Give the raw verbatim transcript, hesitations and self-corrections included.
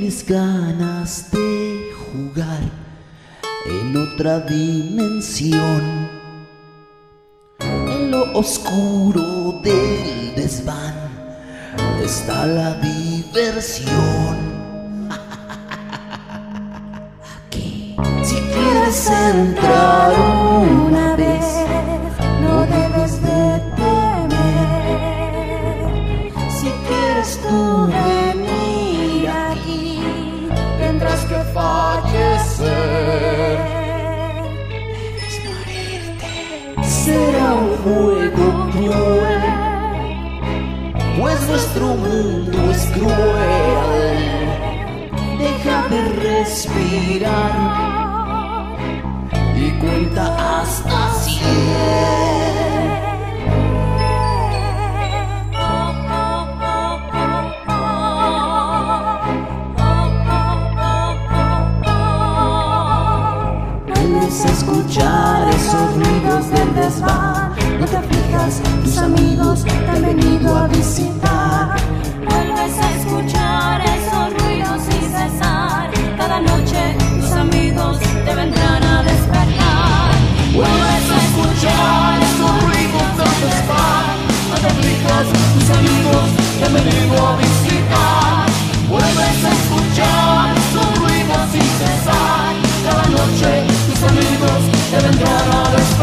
tienes ganas de jugar en otra dimensión, en lo oscuro del desván está la diversión. Aquí, si quieres entrar una vez, no debes de temer. Si quieres tú venir aquí, tendrás que fallecer. Debes morirte. Será un juego cruel, pues nuestro mundo es cruel. Deja de respirar y cuenta hasta cien. Vuelves a escuchar esos ruidos del desván. No te aflijas, tus amigos te han venido a visitar. Vuelves a escuchar esos ruidos sin cesar. Cada noche tus amigos te vendrán a despertar. Vuelves a escuchar esos ruidos del desván. No te aflijas, tus amigos te han venido a visitar. Vuelves a escuchar esos ruidos sin cesar. Cada noche tus amigos te vendrán a despertar.